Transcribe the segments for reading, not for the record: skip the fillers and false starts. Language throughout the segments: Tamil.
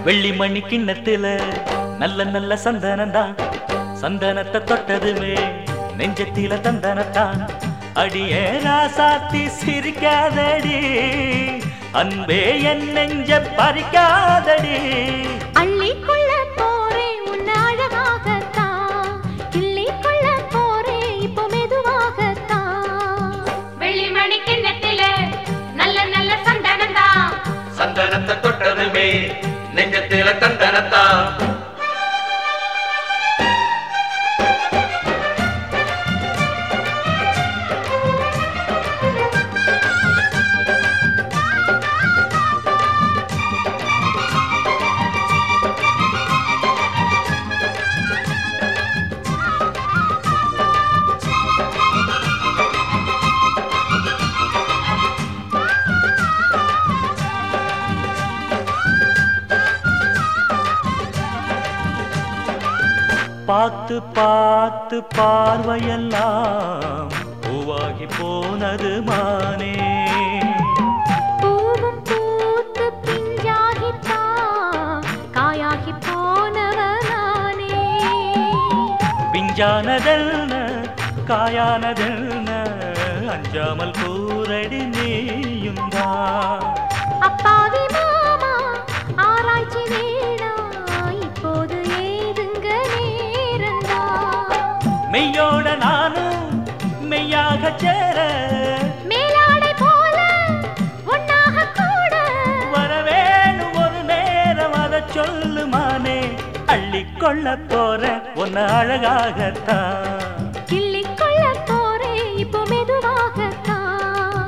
வெள்ளி மணி கிண்ணத்துல நல்ல நல்ல சந்தனந்தான், சந்தனத்தை தொட்டதுமே நெஞ்சத்தில தந்தனத்தான். அடியே ராசாத்தி சிரிக்காதடி, அன்பே என் நெஞ்ச பறிக்காதடி. அள்ளிக்கொள்ள போரே உன்னை அழகாகத்தான், கிள்ளிக்கொள்ள போரே இப்போ மெதுவாகத்தான். வெள்ளிமணி கிண்ணத்தில நல்ல நல்ல சந்தனந்தான், சந்தனத்தை தொட்டதுமே நெஞ்சத்தில தந்தனத்தான். பார்த்து பார்த்து பார்வையெல்லாம் பூவாகி போனது மானே. பூவும் பூத்து பிஞ்சாகித்தான் காயாகி போனவனானே. பிஞ்சானதென்ன காயானதென்ன அஞ்சாமல் கூரடி நீயுந்தான். அப்பாவி மாமா ஆராய்ச்சி வேணா, இப்போது ஏதுங்க நேரந்தா. மெய்யோட நானும் மெய்யாக சேர, மேலாடை போல ஒன்னாக கூட வரவேணும் ஒரு நேரம், அதை சொல்லுமானே. அள்ளிக்கொள்ள போற உன்னை அழகாகத்தான், கிள்ளிக்கொள்ள போரே இப்போ மெதுவாகத்தான்.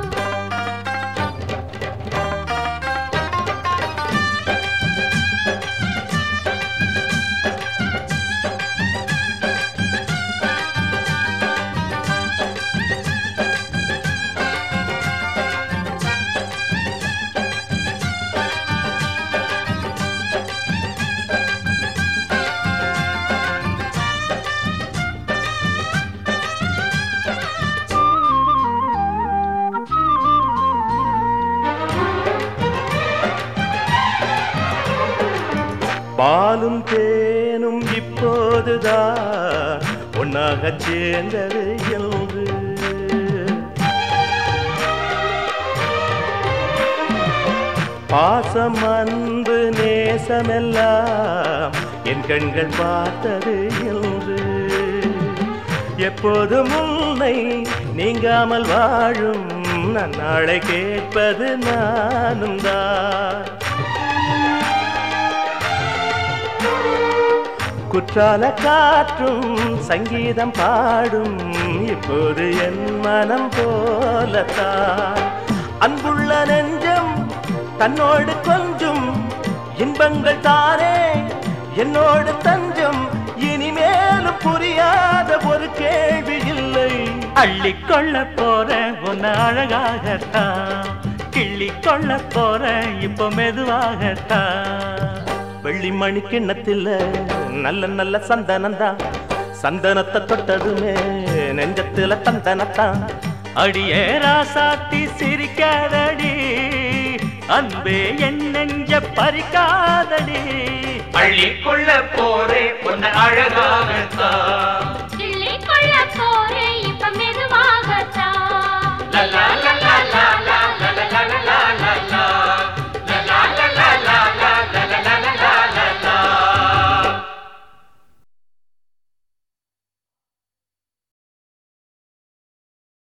பாலும் தேனும் இப்போதுதான் ஒன்னாக சேர்ந்தது என்று. பாசம் அன்பு நேசமெல்லாம் என் கண்கள் பார்த்தது என்று. எப்போதும் உன்னை நீங்காமல் வாழும் நன்னாளை கேட்பது நானும் தான். குற்றால காற்றும் சங்கீதம் பாடும் இப்போது என் மனம் போலத்தான். அன்புள்ள நெஞ்சம் தன்னோடு கொஞ்சம் இன்பங்கள் தானே என்னோடு தஞ்சம். இனிமேலும் புரியாத ஒரு கேள்வி இல்லை. அள்ளிக்கொள்ள போற உன்னை அழகாகத்தான், கிள்ளிக்கொள்ள போற இப்போ மெதுவாகத்தான். வெள்ளி மணி கிண்ணத்தில் நல்ல நல்ல சந்தனந்தான், சந்தனத்தை தொட்டதுமே நெஞ்சத்துல தந்தனத்தான். அடியே ராசாத்தி சிரிக்காதடி, அன்பே என் நெஞ்ச பறிக்காதடி. அள்ளிக்கொள்ள போரே உன்னை அழகாகத்தான்.